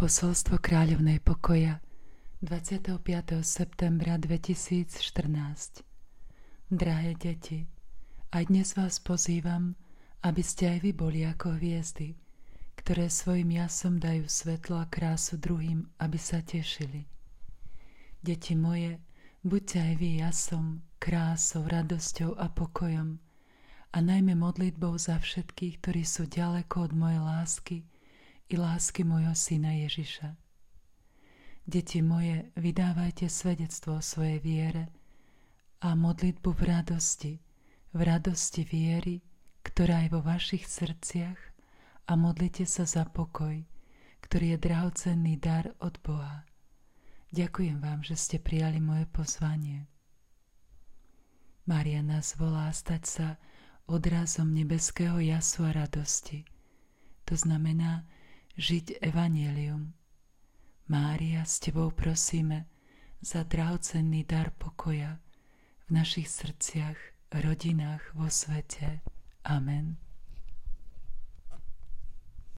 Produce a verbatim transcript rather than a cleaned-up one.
Posolstvo kráľovnej pokoja dvadsiateho piateho septembra dvetisícštrnásť. Drahé deti, aj dnes vás pozývam, aby ste aj vy boli ako hviezdy, ktoré svojim jasom dajú svetlo a krásu druhým, aby sa tešili. Deti moje, buďte aj vy jasom, krásou, radosťou a pokojom a najmä modlitbou za všetkých, ktorí sú ďaleko od mojej lásky i lásky môjho syna Ježiša. Deti moje, vydávajte svedectvo o svojej viere a modlitbu v radosti, v radosti viery, ktorá je vo vašich srdciach, a modlite sa za pokoj, ktorý je drahocenný dar od Boha. Ďakujem vám, že ste prijali moje pozvanie. Mária nás volá stať sa odrazom nebeského jasu a radosti. To znamená žiť evanjelium. Mária, s tebou prosíme za drahocenný dar pokoja v našich srdciach, rodinách, vo svete. Amen.